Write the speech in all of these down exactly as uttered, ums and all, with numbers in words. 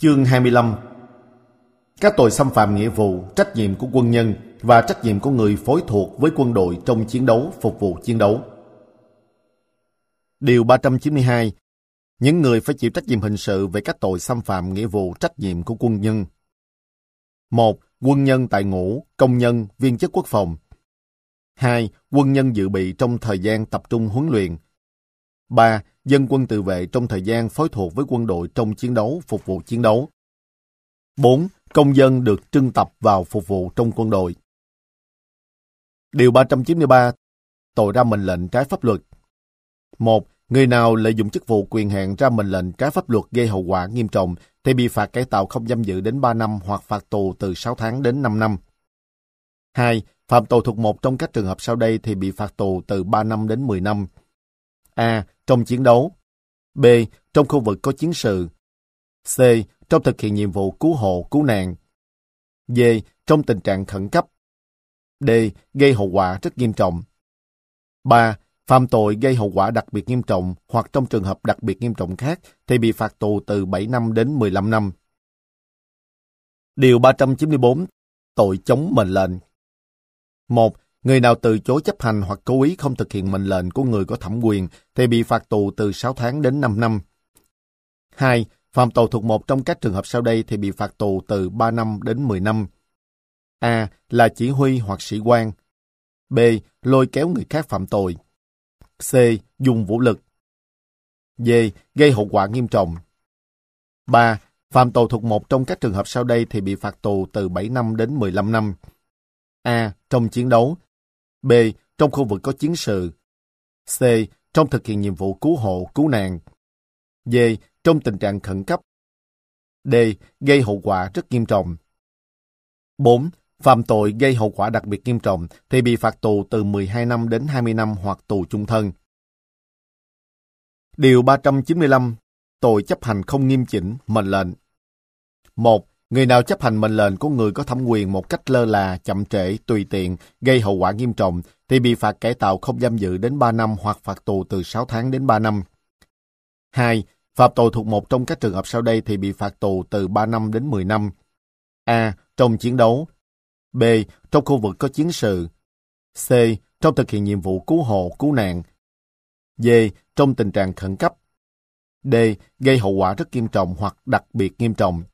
Chương hai mươi lăm. Các tội xâm phạm nghĩa vụ, trách nhiệm của quân nhân và trách nhiệm của người phối thuộc với quân đội trong chiến đấu, phục vụ chiến đấu. Điều ba trăm chín mươi hai. Những người phải chịu trách nhiệm hình sự về các tội xâm phạm nghĩa vụ, trách nhiệm của quân nhân. một. Quân nhân tại ngũ, công nhân, viên chức quốc phòng. hai. Quân nhân dự bị trong thời gian tập trung huấn luyện. ba. Dân quân tự vệ trong thời gian phối thuộc với quân đội trong chiến đấu, phục vụ chiến đấu. bốn. Công dân được trưng tập vào phục vụ trong quân đội. Điều ba trăm chín mươi ba. Tội ra mệnh lệnh trái pháp luật. một. Người nào lợi dụng chức vụ quyền hạn ra mệnh lệnh trái pháp luật gây hậu quả nghiêm trọng thì bị phạt cải tạo không giam giữ đến ba năm hoặc phạt tù từ sáu tháng đến năm năm. hai. Phạm tội thuộc một trong các trường hợp sau đây thì bị phạt tù từ ba năm đến mười năm. A. Trong chiến đấu. B. Trong khu vực có chiến sự. C. Trong thực hiện nhiệm vụ cứu hộ, cứu nạn. D. Trong tình trạng khẩn cấp. D. Gây hậu quả rất nghiêm trọng. ba. Phạm tội gây hậu quả đặc biệt nghiêm trọng hoặc trong trường hợp đặc biệt nghiêm trọng khác thì bị phạt tù từ bảy năm đến mười lăm năm. Điều ba trăm chín mươi bốn. Tội chống mệnh lệnh. một. Người nào từ chối chấp hành hoặc cố ý không thực hiện mệnh lệnh của người có thẩm quyền thì bị phạt tù từ sáu tháng đến năm năm. hai. Phạm tội thuộc một trong các trường hợp sau đây thì bị phạt tù từ ba năm đến mười năm. A. Là chỉ huy hoặc sĩ quan. B. Lôi kéo người khác phạm tội. C. Dùng vũ lực. D. Gây hậu quả nghiêm trọng. ba. Phạm tội thuộc một trong các trường hợp sau đây thì bị phạt tù từ bảy năm đến mười lăm năm. A. Trong chiến đấu. B. Trong khu vực có chiến sự. C. Trong thực hiện nhiệm vụ cứu hộ, cứu nạn. D. Trong tình trạng khẩn cấp. D. Gây hậu quả rất nghiêm trọng. bốn. Phạm tội gây hậu quả đặc biệt nghiêm trọng thì bị phạt tù từ mười hai năm đến hai mươi năm hoặc tù chung thân. Điều ba trăm chín mươi lăm. Tội chấp hành không nghiêm chỉnh mệnh lệnh. một. Người nào chấp hành mệnh lệnh của người có thẩm quyền một cách lơ là, chậm trễ, tùy tiện, gây hậu quả nghiêm trọng thì bị phạt cải tạo không giam giữ đến ba năm hoặc phạt tù từ sáu tháng đến ba năm. hai. Phạm tội thuộc một trong các trường hợp sau đây thì bị phạt tù từ ba năm đến mười năm. A. Trong chiến đấu. B. Trong khu vực có chiến sự. C. Trong thực hiện nhiệm vụ cứu hộ, cứu nạn. D. Trong tình trạng khẩn cấp. D. Gây hậu quả rất nghiêm trọng hoặc đặc biệt nghiêm trọng.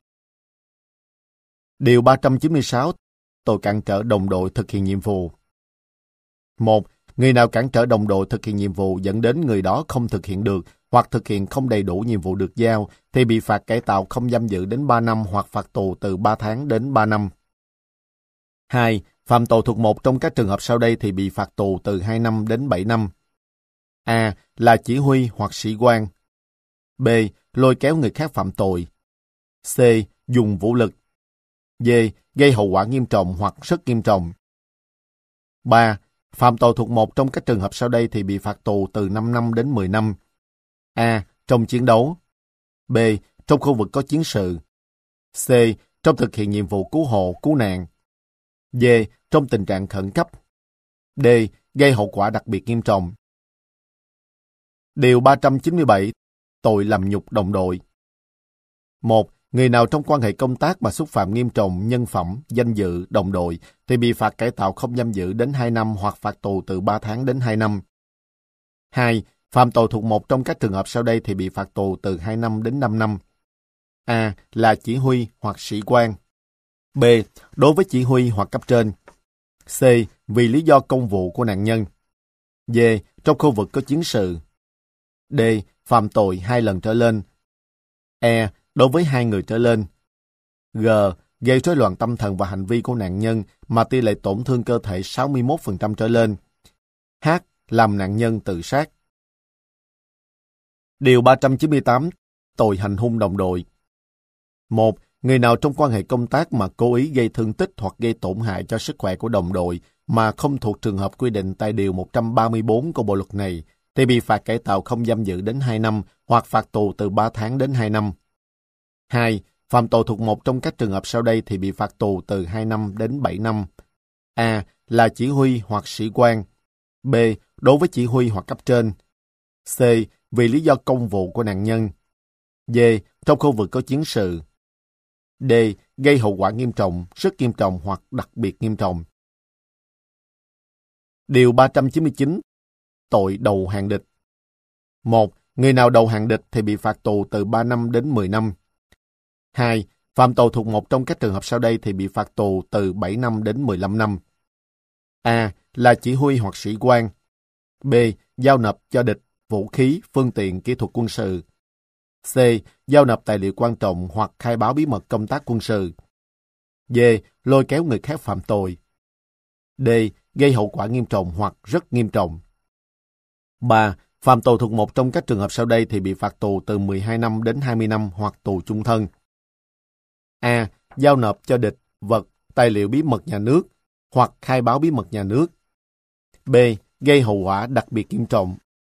Điều ba trăm chín mươi sáu. Tội cản trở đồng đội thực hiện nhiệm vụ. một. Người nào cản trở đồng đội thực hiện nhiệm vụ dẫn đến người đó không thực hiện được hoặc thực hiện không đầy đủ nhiệm vụ được giao thì bị phạt cải tạo không giam giữ đến ba năm hoặc phạt tù từ ba tháng đến ba năm. hai. Phạm tội thuộc một trong các trường hợp sau đây thì bị phạt tù từ hai năm đến bảy năm. A. Là chỉ huy hoặc sĩ quan. B. Lôi kéo người khác phạm tội. C. Dùng vũ lực. D. Gây hậu quả nghiêm trọng hoặc rất nghiêm trọng. ba. Phạm tội thuộc một trong các trường hợp sau đây thì bị phạt tù từ năm năm đến mười năm. A. Trong chiến đấu. B. Trong khu vực có chiến sự. C. Trong thực hiện nhiệm vụ cứu hộ, cứu nạn. D. Trong tình trạng khẩn cấp. D. Gây hậu quả đặc biệt nghiêm trọng. Điều ba trăm chín mươi bảy. Tội làm nhục đồng đội. một. Người nào trong quan hệ công tác mà xúc phạm nghiêm trọng nhân phẩm, danh dự, đồng đội thì bị phạt cải tạo không giam giữ đến hai năm hoặc phạt tù từ ba tháng đến hai năm. hai. Phạm tội thuộc một trong các trường hợp sau đây thì bị phạt tù từ hai năm đến năm năm. A. Là chỉ huy hoặc sĩ quan. B. Đối với chỉ huy hoặc cấp trên. C. Vì lý do công vụ của nạn nhân. D. Trong khu vực có chiến sự. D. Phạm tội hai lần trở lên. E. Đối với hai người trở lên. G. Gây rối loạn tâm thần và hành vi của nạn nhân mà tỷ lệ tổn thương cơ thể sáu mươi mốt phần trăm trở lên. H. Làm nạn nhân tự sát. Điều ba trăm chín mươi tám. Tội hành hung đồng đội. một. Người nào trong quan hệ công tác mà cố ý gây thương tích hoặc gây tổn hại cho sức khỏe của đồng đội mà không thuộc trường hợp quy định tại Điều một trăm ba mươi bốn của Bộ Luật này thì bị phạt cải tạo không giam giữ đến hai năm hoặc phạt tù từ ba tháng đến hai năm. hai. Phạm tội thuộc một trong các trường hợp sau đây thì bị phạt tù từ hai năm đến bảy năm. A. Là chỉ huy hoặc sĩ quan. B. Đối với chỉ huy hoặc cấp trên. C. Vì lý do công vụ của nạn nhân. D. Trong khu vực có chiến sự. D. Gây hậu quả nghiêm trọng, rất nghiêm trọng hoặc đặc biệt nghiêm trọng. Điều ba trăm chín mươi chín. Tội đầu hàng địch. một. Người nào đầu hàng địch thì bị phạt tù từ ba năm đến mười năm. hai. Phạm tội thuộc một trong các trường hợp sau đây thì bị phạt tù từ bảy năm đến mười lăm năm. A. Là chỉ huy hoặc sĩ quan. B. Giao nộp cho địch vũ khí, phương tiện, kỹ thuật quân sự. C. Giao nộp tài liệu quan trọng hoặc khai báo bí mật công tác quân sự. D. Lôi kéo người khác phạm tội. D. Gây hậu quả nghiêm trọng hoặc rất nghiêm trọng. ba. Phạm tội thuộc một trong các trường hợp sau đây thì bị phạt tù từ mười hai năm đến hai mươi năm hoặc tù chung thân. A. Giao nộp cho địch vật, tài liệu bí mật nhà nước hoặc khai báo bí mật nhà nước. B. Gây hậu quả đặc biệt nghiêm trọng.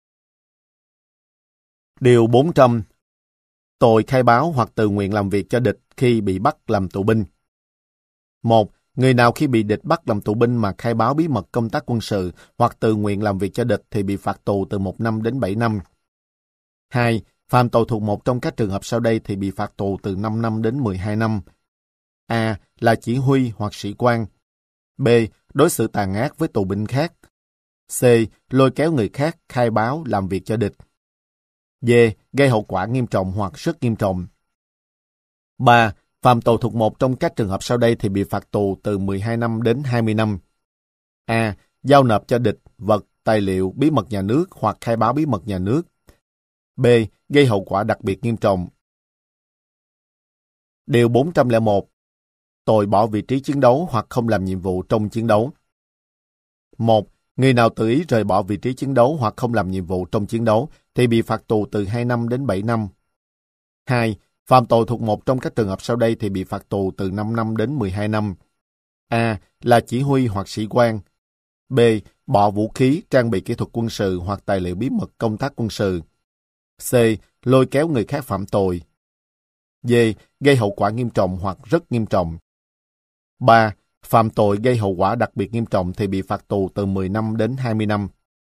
Điều bốn trăm. Tội khai báo hoặc tự nguyện làm việc cho địch khi bị bắt làm tù binh. một. Người nào khi bị địch bắt làm tù binh mà khai báo bí mật công tác quân sự hoặc tự nguyện làm việc cho địch thì bị phạt tù từ một năm đến bảy năm. hai. Phạm tội thuộc một trong các trường hợp sau đây thì bị phạt tù từ năm năm đến mười hai năm. A. Là chỉ huy hoặc sĩ quan. B. Đối xử tàn ác với tù binh khác. C. Lôi kéo người khác khai báo làm việc cho địch. D. Gây hậu quả nghiêm trọng hoặc rất nghiêm trọng. ba. Phạm tội thuộc một trong các trường hợp sau đây thì bị phạt tù từ mười hai năm đến hai mươi năm. A. Giao nộp cho địch vật, tài liệu, bí mật nhà nước hoặc khai báo bí mật nhà nước. B. Gây hậu quả đặc biệt nghiêm trọng. Điều bốn trăm lẻ một. Tội bỏ vị trí chiến đấu hoặc không làm nhiệm vụ trong chiến đấu. một. Người nào tự ý rời bỏ vị trí chiến đấu hoặc không làm nhiệm vụ trong chiến đấu thì bị phạt tù từ hai năm đến bảy năm. hai. Phạm tội thuộc một trong các trường hợp sau đây thì bị phạt tù từ năm năm đến mười hai năm. A. Là chỉ huy hoặc sĩ quan. B. Bỏ vũ khí, trang bị kỹ thuật quân sự hoặc tài liệu bí mật công tác quân sự. C. Lôi kéo người khác phạm tội. D. Gây hậu quả nghiêm trọng hoặc rất nghiêm trọng. ba. Phạm tội gây hậu quả đặc biệt nghiêm trọng thì bị phạt tù từ mười năm đến hai mươi năm.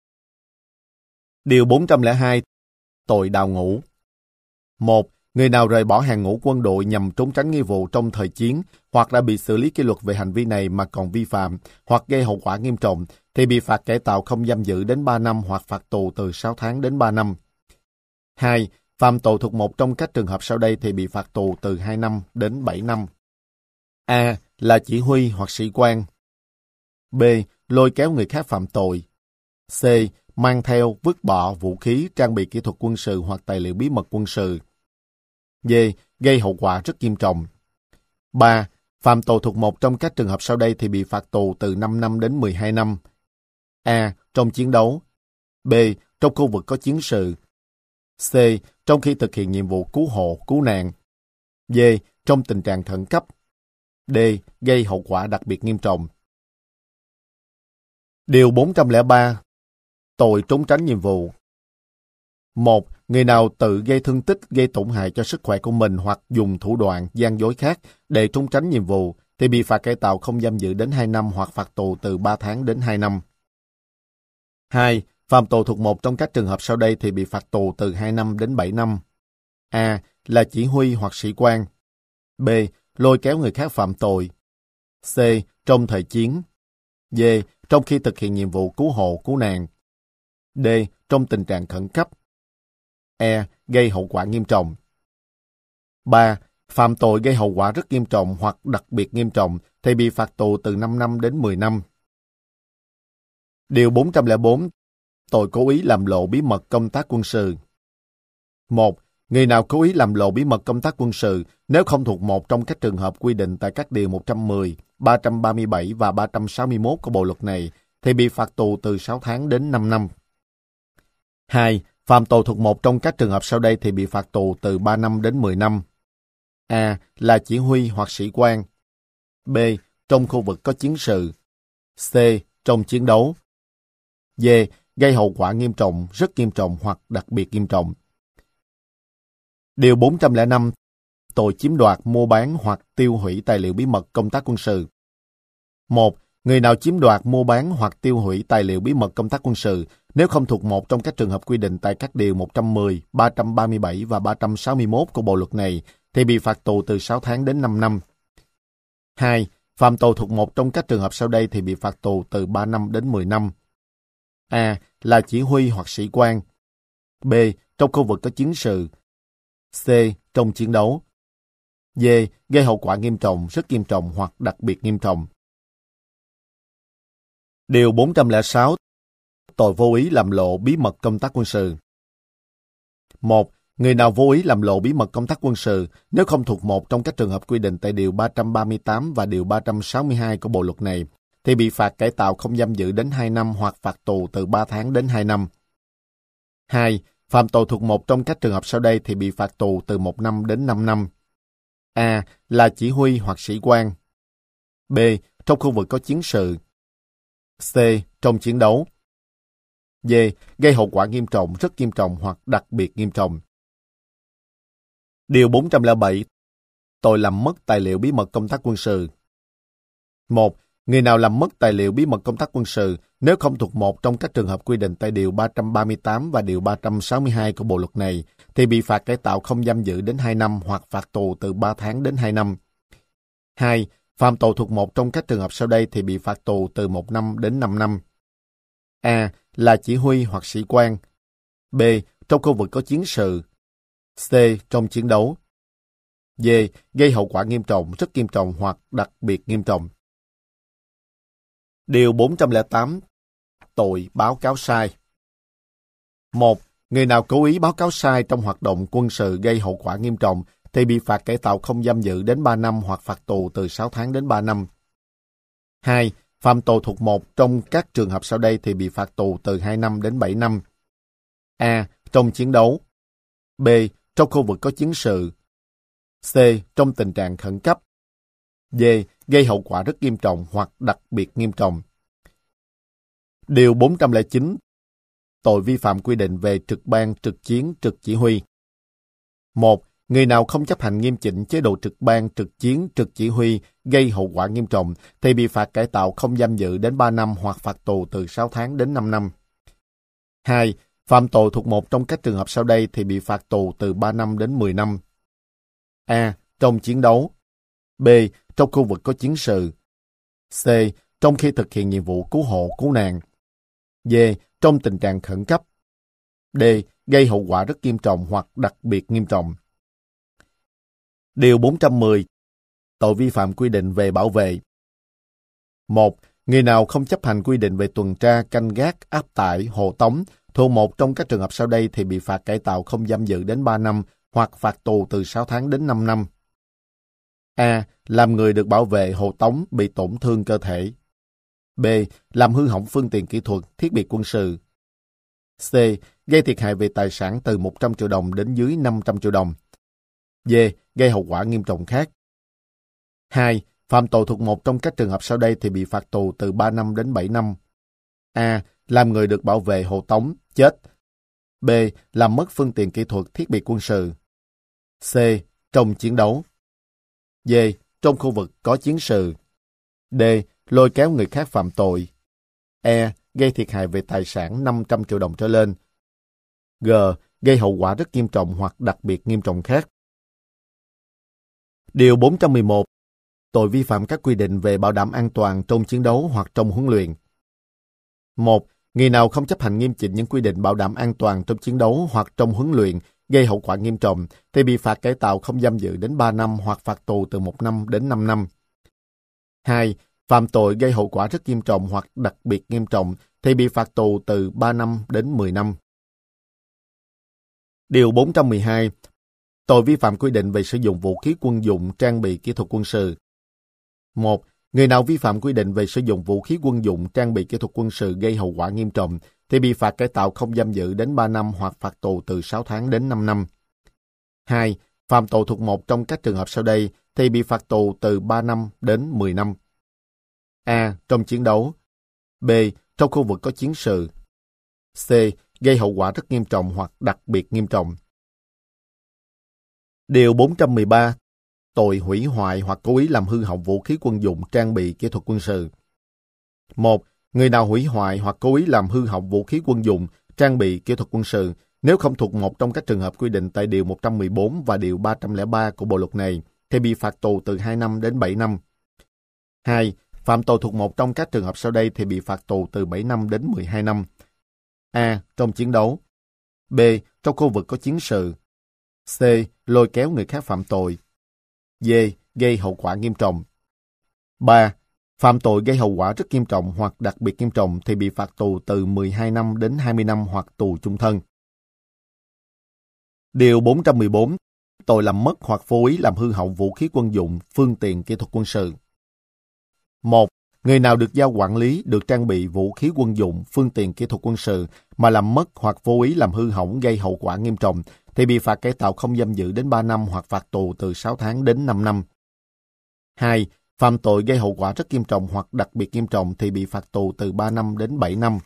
Điều bốn trăm lẻ hai. Tội đào ngũ. một. Người nào rời bỏ hàng ngũ quân đội nhằm trốn tránh nghĩa vụ trong thời chiến hoặc đã bị xử lý kỷ luật về hành vi này mà còn vi phạm hoặc gây hậu quả nghiêm trọng thì bị phạt cải tạo không giam giữ đến ba năm hoặc phạt tù từ sáu tháng đến ba năm. hai. Phạm tội thuộc một trong các trường hợp sau đây thì bị phạt tù từ hai năm đến bảy năm. A. Là chỉ huy hoặc sĩ quan. B. Lôi kéo người khác phạm tội. C. Mang theo, vứt bỏ vũ khí, trang bị kỹ thuật quân sự hoặc tài liệu bí mật quân sự. D. Gây hậu quả rất nghiêm trọng. ba. Phạm tội thuộc một trong các trường hợp sau đây thì bị phạt tù từ năm năm đến mười hai năm. A. Trong chiến đấu. B. Trong khu vực có chiến sự. C. Trong khi thực hiện nhiệm vụ cứu hộ, cứu nạn. D. Trong tình trạng khẩn cấp. D. Gây hậu quả đặc biệt nghiêm trọng. Điều bốn trăm lẻ ba. Tội trốn tránh nhiệm vụ. một. Người nào tự gây thương tích, gây tổn hại cho sức khỏe của mình hoặc dùng thủ đoạn gian dối khác để trốn tránh nhiệm vụ thì bị phạt cải tạo không giam giữ đến hai năm hoặc phạt tù từ ba tháng đến hai năm. hai. Phạm tội thuộc một trong các trường hợp sau đây thì bị phạt tù từ hai năm đến bảy năm. A. Là chỉ huy hoặc sĩ quan. B. Lôi kéo người khác phạm tội. C. Trong thời chiến. D. Trong khi thực hiện nhiệm vụ cứu hộ, cứu nạn. D. Trong tình trạng khẩn cấp. E. Gây hậu quả nghiêm trọng. ba. Phạm tội gây hậu quả rất nghiêm trọng hoặc đặc biệt nghiêm trọng thì bị phạt tù từ năm năm đến mười năm. Điều bốn trăm lẻ bốn. Tội cố ý làm lộ bí mật công tác quân sự. một. Người nào cố ý làm lộ bí mật công tác quân sự nếu không thuộc một trong các trường hợp quy định tại các điều một trăm mười, ba trăm ba mươi bảy và ba trăm sáu mươi mốt của bộ luật này thì bị phạt tù từ sáu tháng đến năm năm. hai. Phạm tội thuộc một trong các trường hợp sau đây thì bị phạt tù từ ba năm đến mười năm. A. Là chỉ huy hoặc sĩ quan. B. Trong khu vực có chiến sự. C. Trong chiến đấu. D. Gây hậu quả nghiêm trọng, rất nghiêm trọng hoặc đặc biệt nghiêm trọng. Điều bốn trăm lẻ năm. Tội chiếm đoạt, mua bán hoặc tiêu hủy tài liệu bí mật công tác quân sự. một. Người nào chiếm đoạt, mua bán hoặc tiêu hủy tài liệu bí mật công tác quân sự nếu không thuộc một trong các trường hợp quy định tại các điều một trăm mười, ba trăm ba mươi bảy và ba trăm sáu mươi mốt của bộ luật này thì bị phạt tù từ sáu tháng đến năm năm. hai. Phạm tội thuộc một trong các trường hợp sau đây thì bị phạt tù từ ba năm đến mười năm. A. Là chỉ huy hoặc sĩ quan. B. Trong khu vực có chiến sự. C. Trong chiến đấu. D. Gây hậu quả nghiêm trọng, rất nghiêm trọng hoặc đặc biệt nghiêm trọng. Điều bốn trăm lẻ sáu. Tội vô ý làm lộ bí mật công tác quân sự. một. Người nào vô ý làm lộ bí mật công tác quân sự, nếu không thuộc một trong các trường hợp quy định tại Điều ba trăm ba mươi tám và Điều ba trăm sáu mươi hai của Bộ Luật này, thì bị phạt cải tạo không giam giữ đến hai năm hoặc phạt tù từ ba tháng đến hai năm. hai. Phạm tội thuộc một trong các trường hợp sau đây thì bị phạt tù từ một năm đến năm năm. A. Là chỉ huy hoặc sĩ quan. B. Trong khu vực có chiến sự. C. Trong chiến đấu. D. Gây hậu quả nghiêm trọng, rất nghiêm trọng hoặc đặc biệt nghiêm trọng. Điều bốn trăm lẻ bảy. Tội làm mất tài liệu bí mật công tác quân sự. một. Người nào làm mất tài liệu bí mật công tác quân sự, nếu không thuộc một trong các trường hợp quy định tại Điều ba trăm ba mươi tám và Điều ba trăm sáu mươi hai của Bộ Luật này, thì bị phạt cải tạo không giam giữ đến hai năm hoặc phạt tù từ ba tháng đến hai năm. hai. Phạm tội thuộc một trong các trường hợp sau đây thì bị phạt tù từ một năm đến năm năm. A. Là chỉ huy hoặc sĩ quan. B. Trong khu vực có chiến sự. C. Trong chiến đấu. D. Gây hậu quả nghiêm trọng, rất nghiêm trọng hoặc đặc biệt nghiêm trọng. Điều bốn trăm lẻ tám. Tội báo cáo sai. một. Người nào cố ý báo cáo sai trong hoạt động quân sự gây hậu quả nghiêm trọng thì bị phạt cải tạo không giam giữ đến ba năm hoặc phạt tù từ sáu tháng đến ba năm. hai. Phạm tội thuộc một trong các trường hợp sau đây thì bị phạt tù từ hai năm đến bảy năm. A. Trong chiến đấu. B. Trong khu vực có chiến sự. C. Trong tình trạng khẩn cấp. D. Gây hậu quả rất nghiêm trọng hoặc đặc biệt nghiêm trọng. Điều bốn trăm lẻ chín. Tội vi phạm quy định về trực ban, trực chiến, trực chỉ huy. một. Người nào không chấp hành nghiêm chỉnh chế độ trực ban, trực chiến, trực chỉ huy gây hậu quả nghiêm trọng thì bị phạt cải tạo không giam giữ đến ba năm hoặc phạt tù từ sáu tháng đến năm năm. hai. Phạm tội thuộc một trong các trường hợp sau đây thì bị phạt tù từ ba năm đến mười năm. A. Trong chiến đấu. B. Trong khu vực có chiến sự. C. Trong khi thực hiện nhiệm vụ cứu hộ, cứu nạn. D. Trong tình trạng khẩn cấp. D. Gây hậu quả rất nghiêm trọng hoặc đặc biệt nghiêm trọng. Điều bốn trăm mười. Tội vi phạm quy định về bảo vệ. một. Người nào không chấp hành quy định về tuần tra, canh gác, áp tải, hộ tống thuộc một trong các trường hợp sau đây thì bị phạt cải tạo không giam giữ đến ba năm hoặc phạt tù từ sáu tháng đến năm năm. A. Làm người được bảo vệ hộ tống bị tổn thương cơ thể. B. Làm hư hỏng phương tiện kỹ thuật, thiết bị quân sự. C. Gây thiệt hại về tài sản từ một trăm triệu đồng đến dưới năm trăm triệu đồng. D. Gây hậu quả nghiêm trọng khác. hai. Phạm tội thuộc một trong các trường hợp sau đây thì bị phạt tù từ ba năm đến bảy năm. A. Làm người được bảo vệ hộ tống, chết. B. Làm mất phương tiện kỹ thuật, thiết bị quân sự. C. Trong chiến đấu. D. Trong khu vực có chiến sự. D. Lôi kéo người khác phạm tội. E. Gây thiệt hại về tài sản năm trăm triệu đồng trở lên. G. Gây hậu quả rất nghiêm trọng hoặc đặc biệt nghiêm trọng khác. Điều bốn trăm mười một. Tội vi phạm các quy định về bảo đảm an toàn trong chiến đấu hoặc trong huấn luyện. một. Người nào không chấp hành nghiêm chỉnh những quy định bảo đảm an toàn trong chiến đấu hoặc trong huấn luyện gây hậu quả nghiêm trọng thì bị phạt cải tạo không giam giữ đến ba năm hoặc phạt tù từ một năm đến năm năm. hai. Phạm tội gây hậu quả rất nghiêm trọng hoặc đặc biệt nghiêm trọng thì bị phạt tù từ ba năm đến mười năm. Điều bốn trăm mười hai. Tội vi phạm quy định về sử dụng vũ khí quân dụng, trang bị kỹ thuật quân sự. một. Người nào vi phạm quy định về sử dụng vũ khí quân dụng, trang bị kỹ thuật quân sự gây hậu quả nghiêm trọng thì bị phạt cải tạo không giam giữ đến ba năm hoặc phạt tù từ sáu tháng đến năm năm. hai. Phạm tội thuộc một trong các trường hợp sau đây thì bị phạt tù từ ba năm đến mười năm. A. Trong chiến đấu. B. Trong khu vực có chiến sự. C. Gây hậu quả rất nghiêm trọng hoặc đặc biệt nghiêm trọng. Điều bốn trăm mười ba. Tội hủy hoại hoặc cố ý làm hư hỏng vũ khí quân dụng, trang bị kỹ thuật quân sự. một. Người nào hủy hoại hoặc cố ý làm hư hỏng vũ khí quân dụng, trang bị kỹ thuật quân sự Nếu không thuộc một trong các trường hợp quy định tại Điều một trăm mười bốn và Điều ba trăm lẻ ba của Bộ Luật này, thì bị phạt tù từ hai năm đến bảy năm. hai. Phạm tội thuộc một trong các trường hợp sau đây thì bị phạt tù từ bảy năm đến mười hai năm. A. Trong chiến đấu. B. Trong khu vực có chiến sự. C. Lôi kéo người khác phạm tội. D. Gây hậu quả nghiêm trọng. ba. Phạm tội gây hậu quả rất nghiêm trọng hoặc đặc biệt nghiêm trọng thì bị phạt tù từ mười hai năm đến hai mươi năm hoặc tù chung thân. Điều bốn trăm mười bốn. Tội làm mất hoặc vô ý làm hư hỏng vũ khí quân dụng, phương tiện kỹ thuật quân sự. một. Người nào được giao quản lý, được trang bị vũ khí quân dụng, phương tiện kỹ thuật quân sự mà làm mất hoặc vô ý làm hư hỏng gây hậu quả nghiêm trọng thì bị phạt cải tạo không giam giữ đến ba năm hoặc phạt tù từ sáu tháng đến năm năm. hai. Phạm tội gây hậu quả rất nghiêm trọng hoặc đặc biệt nghiêm trọng thì bị phạt tù từ ba năm đến bảy năm.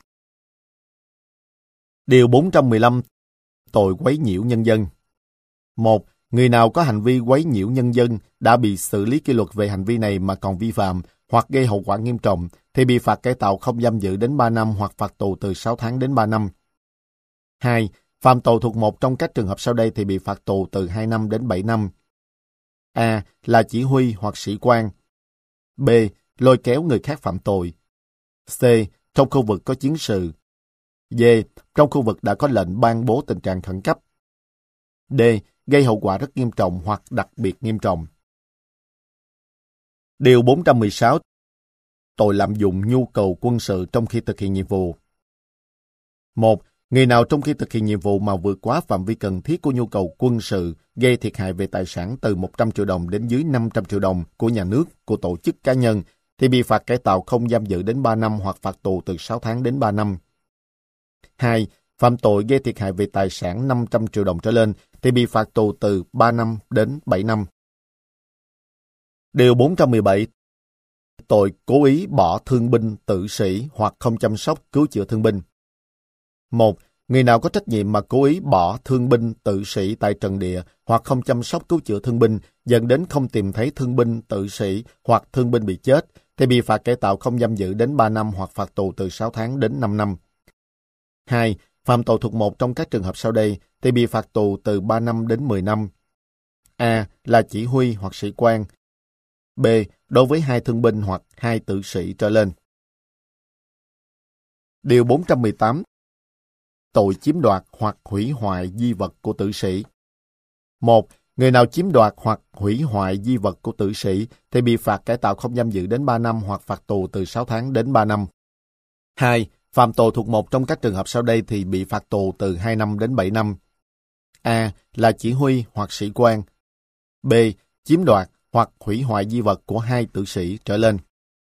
Điều bốn trăm mười lăm. Tội quấy nhiễu nhân dân. một. Người nào có hành vi quấy nhiễu nhân dân đã bị xử lý kỷ luật về hành vi này mà còn vi phạm hoặc gây hậu quả nghiêm trọng thì bị phạt cải tạo không giam giữ đến ba năm hoặc phạt tù từ sáu tháng đến ba năm. hai. Phạm tội thuộc một trong các trường hợp sau đây thì bị phạt tù từ hai năm đến bảy năm. A. Là chỉ huy hoặc sĩ quan. B. Lôi kéo người khác phạm tội. C. Trong khu vực có chiến sự. D. Trong khu vực đã có lệnh ban bố tình trạng khẩn cấp. D. Gây hậu quả rất nghiêm trọng hoặc đặc biệt nghiêm trọng. Điều bốn trăm mười sáu. Tội lạm dụng nhu cầu quân sự trong khi thực hiện nhiệm vụ. một. Người nào trong khi thực hiện nhiệm vụ mà vượt quá phạm vi cần thiết của nhu cầu quân sự gây thiệt hại về tài sản từ một trăm triệu đồng đến dưới năm trăm triệu đồng của nhà nước, của tổ chức cá nhân thì bị phạt cải tạo không giam giữ đến ba năm hoặc phạt tù từ sáu tháng đến ba năm. hai. Phạm tội gây thiệt hại về tài sản năm trăm triệu đồng trở lên thì bị phạt tù từ ba năm đến bảy năm. Điều bốn trăm mười bảy. Tội cố ý bỏ thương binh, tử sĩ hoặc không chăm sóc cứu chữa thương binh. một. Người nào có trách nhiệm mà cố ý bỏ thương binh, tử sĩ tại trận địa hoặc không chăm sóc cứu chữa thương binh dẫn đến không tìm thấy thương binh, tử sĩ hoặc thương binh bị chết thì bị phạt cải tạo không giam giữ đến ba năm hoặc phạt tù từ sáu tháng đến năm năm. hai. Phạm tội thuộc một trong các trường hợp sau đây thì bị phạt tù từ ba năm đến mười năm. A. Là chỉ huy hoặc sĩ quan. B. Đối với hai thương binh hoặc hai tử sĩ trở lên. Điều bốn trăm mười tám. Tội chiếm đoạt hoặc hủy hoại di vật của tử sĩ. một. Người nào chiếm đoạt hoặc hủy hoại di vật của tử sĩ thì bị phạt cải tạo không giam giữ đến ba năm hoặc phạt tù từ sáu tháng đến ba năm. hai. Phạm tội thuộc một trong các trường hợp sau đây thì bị phạt tù từ hai năm đến bảy năm. A. Là chỉ huy hoặc sĩ quan. B. Chiếm đoạt hoặc hủy hoại di vật của hai tử sĩ trở lên.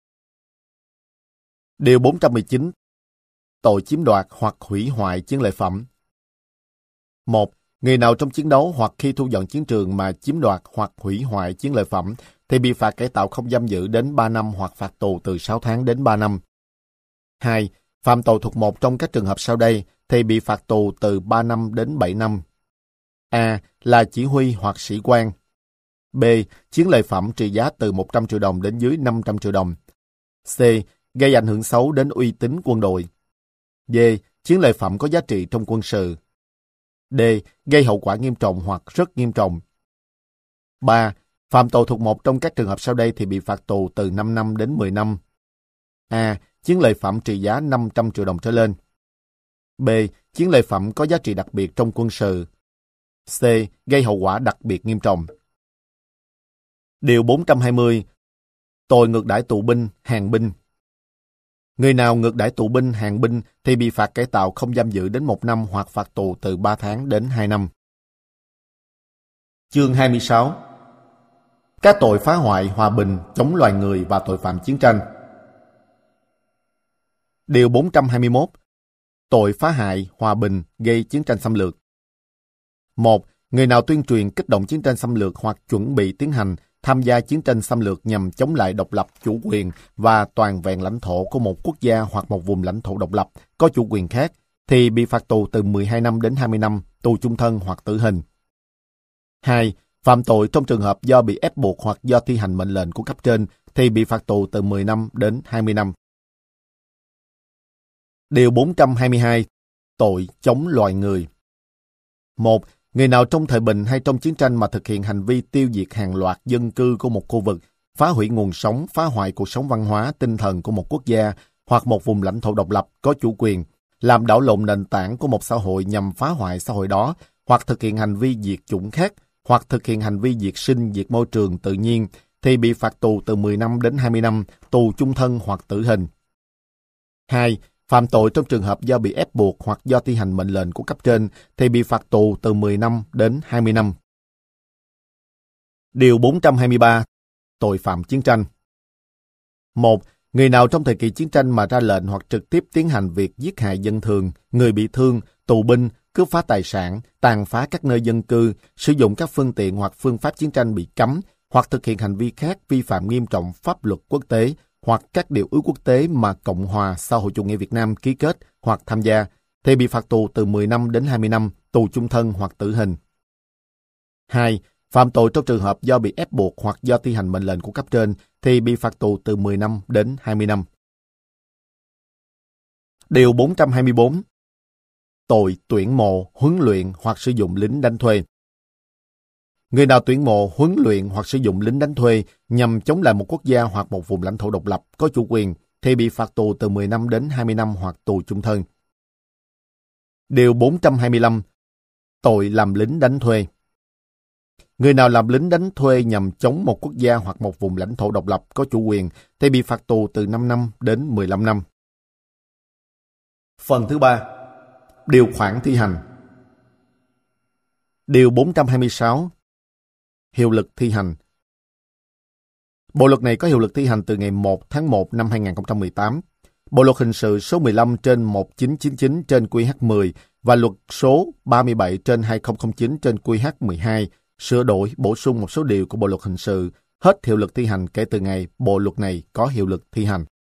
Điều bốn trăm mười chín. Tội chiếm đoạt hoặc hủy hoại chiến lợi phẩm. một. Người nào trong chiến đấu hoặc khi thu dọn chiến trường mà chiếm đoạt hoặc hủy hoại chiến lợi phẩm thì bị phạt cải tạo không giam giữ đến ba năm hoặc phạt tù từ sáu tháng đến ba năm. hai. Phạm tội thuộc một trong các trường hợp sau đây thì bị phạt tù từ ba năm đến bảy năm. A. Là chỉ huy hoặc sĩ quan. B. Chiến lợi phẩm trị giá từ một trăm triệu đồng đến dưới năm trăm triệu đồng. C. Gây ảnh hưởng xấu đến uy tín quân đội. D. Chiến lợi phẩm có giá trị trong quân sự. D. Gây hậu quả nghiêm trọng hoặc rất nghiêm trọng. ba. Phạm tội thuộc một trong các trường hợp sau đây thì bị phạt tù từ năm năm đến mười năm. A. Chiến lợi phẩm trị giá năm trăm triệu đồng trở lên. B. Chiến lợi phẩm có giá trị đặc biệt trong quân sự. C. Gây hậu quả đặc biệt nghiêm trọng. Điều bốn trăm hai mươi. Tội ngược đãi tù binh, hàng binh. Người nào ngược đãi tù binh, hàng binh thì bị phạt cải tạo không giam giữ đến một năm hoặc phạt tù từ ba tháng đến hai năm. Chương hai mươi sáu. Các tội phá hoại hòa bình, chống loài người và tội phạm chiến tranh. Điều bốn trăm hai mươi mốt. Tội phá hại, hòa bình, gây chiến tranh xâm lược. một. Người nào tuyên truyền kích động chiến tranh xâm lược hoặc chuẩn bị tiến hành, tham gia chiến tranh xâm lược nhằm chống lại độc lập, chủ quyền và toàn vẹn lãnh thổ của một quốc gia hoặc một vùng lãnh thổ độc lập, có chủ quyền khác, thì bị phạt tù từ mười hai năm đến hai mươi năm, tù chung thân hoặc tử hình. hai. Phạm tội trong trường hợp do bị ép buộc hoặc do thi hành mệnh lệnh của cấp trên, thì bị phạt tù từ mười năm đến hai mươi năm. Điều bốn trăm hai mươi hai. Tội chống loài người. một. Người nào trong thời bình hay trong chiến tranh mà thực hiện hành vi tiêu diệt hàng loạt dân cư của một khu vực, phá hủy nguồn sống, phá hoại cuộc sống văn hóa, tinh thần của một quốc gia hoặc một vùng lãnh thổ độc lập có chủ quyền, làm đảo lộn nền tảng của một xã hội nhằm phá hoại xã hội đó, hoặc thực hiện hành vi diệt chủng khác, hoặc thực hiện hành vi diệt sinh, diệt môi trường tự nhiên, thì bị phạt tù từ mười năm đến hai mươi năm, tù chung thân hoặc tử hình. hai. Phạm tội trong trường hợp do bị ép buộc hoặc do thi hành mệnh lệnh của cấp trên thì bị phạt tù từ mười năm đến hai mươi năm. Điều bốn trăm hai mươi ba. Tội phạm chiến tranh. một. Người nào trong thời kỳ chiến tranh mà ra lệnh hoặc trực tiếp tiến hành việc giết hại dân thường, người bị thương, tù binh, cướp phá tài sản, tàn phá các nơi dân cư, sử dụng các phương tiện hoặc phương pháp chiến tranh bị cấm, hoặc thực hiện hành vi khác vi phạm nghiêm trọng pháp luật quốc tế hoặc các điều ước quốc tế mà Cộng hòa xã hội chủ nghĩa Việt Nam ký kết hoặc tham gia, thì bị phạt tù từ mười năm đến hai mươi năm, tù chung thân hoặc tử hình. hai. Phạm tội trong trường hợp do bị ép buộc hoặc do thi hành mệnh lệnh của cấp trên thì bị phạt tù từ mười năm đến hai mươi năm. Điều bốn trăm hai mươi bốn. Tội tuyển mộ, huấn luyện hoặc sử dụng lính đánh thuê. Người nào tuyển mộ, huấn luyện hoặc sử dụng lính đánh thuê nhằm chống lại một quốc gia hoặc một vùng lãnh thổ độc lập có chủ quyền thì bị phạt tù từ mười năm đến hai mươi năm hoặc tù chung thân. Điều bốn trăm hai mươi lăm. Tội làm lính đánh thuê. Người nào làm lính đánh thuê nhằm chống một quốc gia hoặc một vùng lãnh thổ độc lập có chủ quyền thì bị phạt tù từ năm năm đến mười lăm năm. Phần thứ ba. Điều khoản thi hành. Điều bốn trăm hai mươi sáu. Hiệu lực thi hành. Bộ luật này có hiệu lực thi hành từ ngày một tháng một năm hai nghìn không trăm mười tám. Bộ luật hình sự số mười lăm trên một nghìn chín trăm chín mươi chín trên Q H mười và luật số ba mươi bảy trên hai nghìn không trăm lẻ chín trên Q H mười hai sửa đổi, bổ sung một số điều của Bộ luật hình sự hết hiệu lực thi hành kể từ ngày bộ luật này có hiệu lực thi hành.